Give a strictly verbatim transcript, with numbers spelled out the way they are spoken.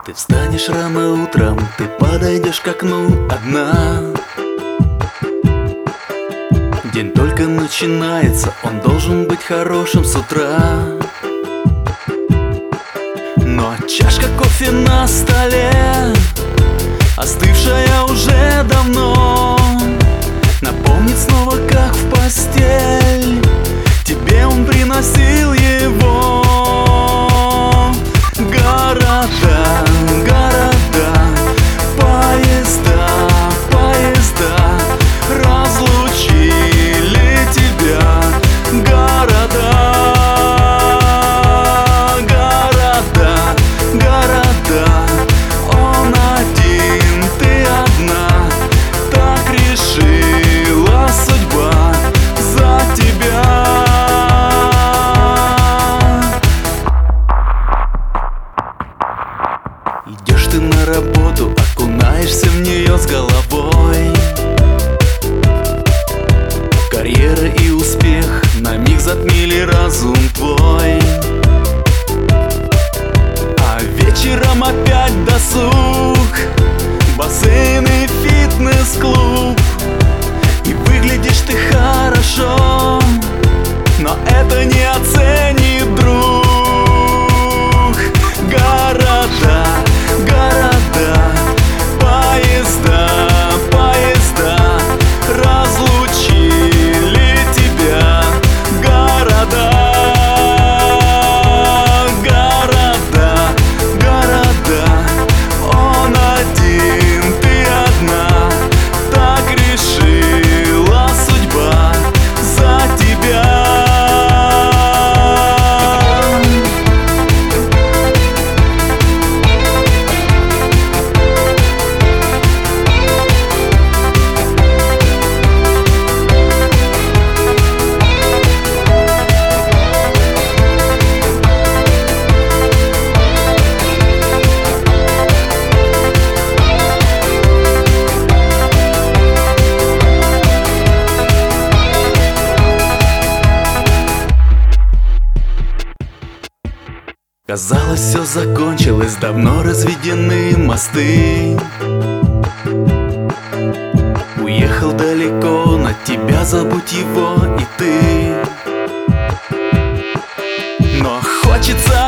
Ты встанешь рано утром, ты подойдешь к окну одна. День только начинается, он должен быть хорошим с утра. Но чашка кофе на столе, остывшая уже давно, напомнит снова, как в постель тебе он приносил его. Города, города, поезда, поезда разлучили тебя. Города, города, города, он один, ты одна. Так решила судьба за тебя. Идешь ты на работу, окунаешься в нее с головой. Карьера и успех на миг затмили разум твой. А вечером опять досуг, бассейн и фитнес-клуб. И выглядишь ты хорошо, но это не оценит друг. Города, города, поезда, поезда разлучили тебя. Города, города, города, он один, ты одна. Так решила судьба за тебя. Казалось, все закончилось, давно разведены мосты. Уехал далеко, на тебя забудь его и ты. Но хочется